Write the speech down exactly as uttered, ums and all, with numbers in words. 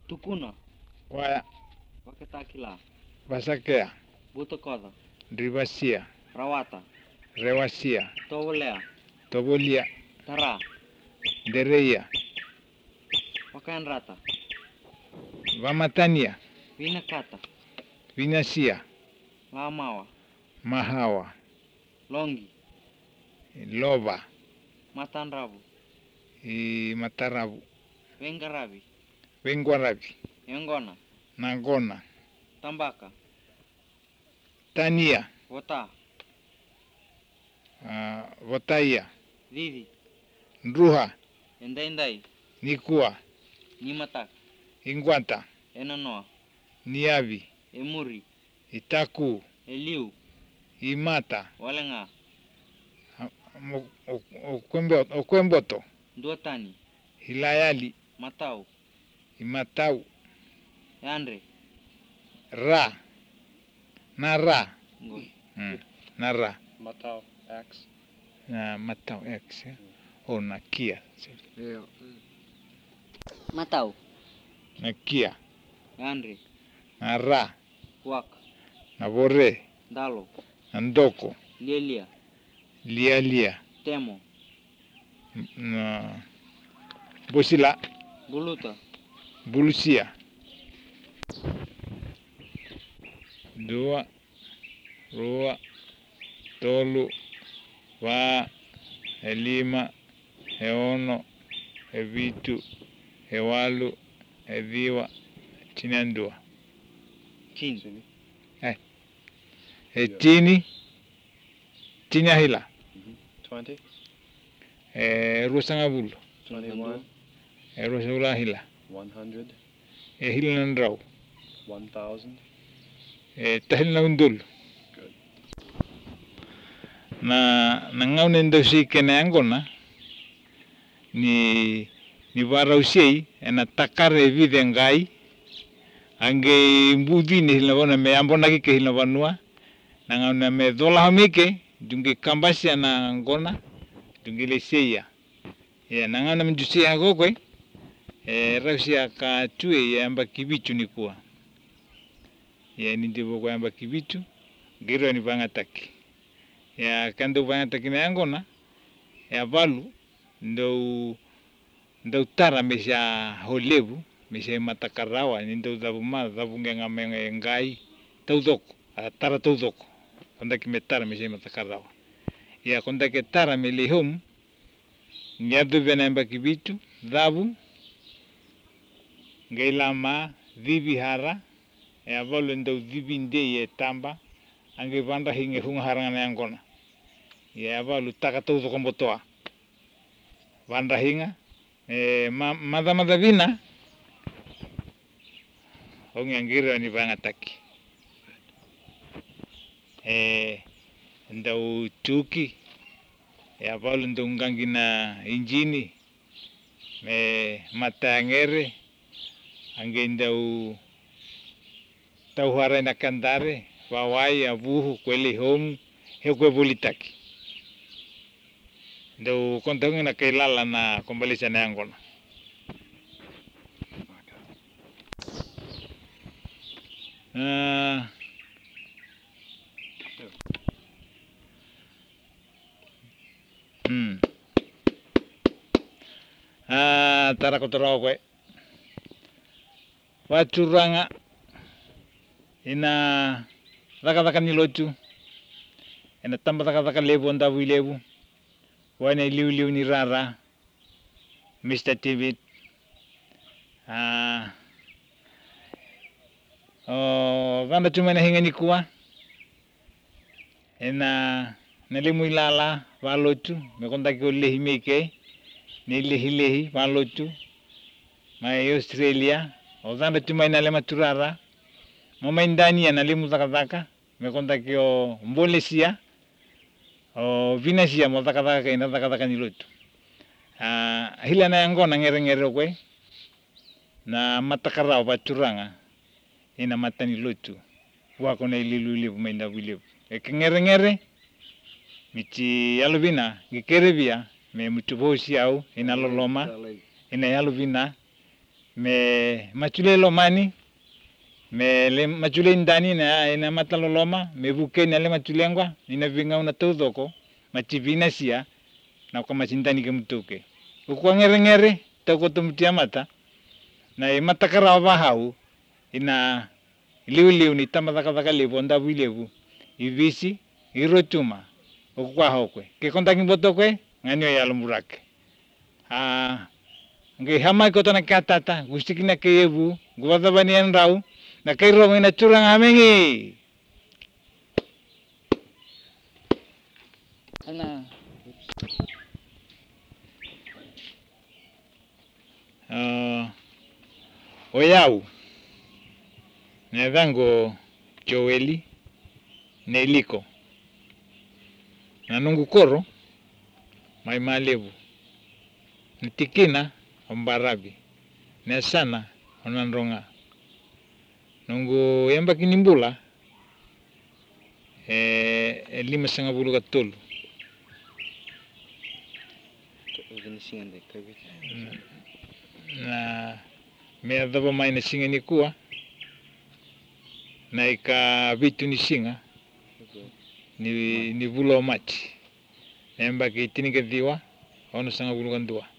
Tukuna. Waya. Wakitakila. Vasakea. Butokoda. Drivasia. Rawata. Rewasia. Tovolea. Tovolia. Tara. Dereia. Wakanrata. Vamatania. Vinakata. Vinasia. Lamawa. Mahawa. Longi. Lova. Matanrabu. E Matarabu. Vengarabi. Venguarabi. Engona. Nangona. Tambaka. Tania. Wota. Uh, Votaia. Vivi. Nruha. Endaindai. Nikua. Nimatak. Ingwanta. Enanoa. Niavi. Emuri. Itaku. Eliu. Imata. Walenga. Okwemboto. Duatani. Hilayali. Matau. Imatau. Yandre. Ra. Nara. Ngo. Hmm. Nara. Matau X. Na Matau X. Ya? Oh, Nakia. Yeah. Matau. Nakia. Yandre. Nara. Wak. Navore. Dalo. Ndoko. Lielia. Lialia. Temo. Na Bosila. Buluta. Bulusia. Dua. Rua. Tolu. Va. Elima. Eono. Evitu. Ewalu. Eviwa. Chinandua. Chin. Eh. Etini. Tinyahila. Twenty. Eh, Rusangabulu. Twenty-one. Eh, Rusangulahila. One hundred. Eh, Hilandrau. One thousand. Eh, Tahilnaundul. Good. Na nangaunendo si kenangona ni ni varausiei ena takare videngai ange mbudi ni hilabona me ambona ki hilabanua nangauna me dola hamike dungi kambasia na ngona dungi leseia ya nangauna mjusia gogwe e rausia ka tue ya amba kibichu ni kuwa ya ni ndibo kwa amba kibichu giro ni vangataki ya kando vangataki na ngona ya valu ndo ndo tara mesha holevu mesha matakarawa ni ndo dabu ma dabu ngenga mengai taudoko tara taudoko konda ki metara mesha matakarawa ya konda ke tara melihom nyadu venamba kibitu dabu ngailama vivi hara ya valo ndo vivi nde ye tamba ange vanda hinge hunga haranga yangona ya valo taka taudoko mbotoa vanda hinga eh ma mada mada vina ongi angira ni vangataki eh ndau tuki ya valo ndo ngangina injini me matangere ange ndau tau hara na kandare wawai abuhu kweli home hekwe volitaki ndo kontongi na kailala na kombalisa na angona uh, hmm ah tara kotoro kwe waturanga ina raka raka nilotu ina tamba raka raka lebu ndabu lebu wane liu liu ni rara mister Tibet ah oh vanda cuma na hinga ni kuwa ena nalimu ilala valotu mekonda ki olehi meke ni lehi lehi valotu mai Australia o vanda cuma ina lema turara mama indani nalimu zaka zaka mekonda ki o mbolesia o vinasia mo zaka zaka ina zaka zaka ni lotu ah hila na yangona ngere ngere kwe na matakara wa turanga ina matani lotu wako na ililu livu menda wilevu e ngere ngere michi yalovina gikerevia me mutubosi au ina loloma ina yalovina me machule lomani me le machule ndani na ina mataloloma me buke na le machule ngwa ina vinga una tudoko machivina sia na kwa machindani ke mtuke ukwa ngere ngere toko tumtia mata na e matakara ba hau ina liuliu ni tamadaka daka lebonda builebu ivisi irotuma ukwa hokwe ke kontaki botokwe nganyo ya lumurake ah nge hamai kotona katata gustikina keyebu guwadabani enrau na kairo ina curang amengi ana uh, oyau nedango Joeli Neliko na nungu koro mai malebu nitikina ombarabi nesana onandronga nungu yamba kinimbula eh lima sanga bulu katolu na me adaba mai na singa ni kuwa na ika vitu ni singa ni ni bulo machi emba ki tininga diwa ono sanga bulu kandua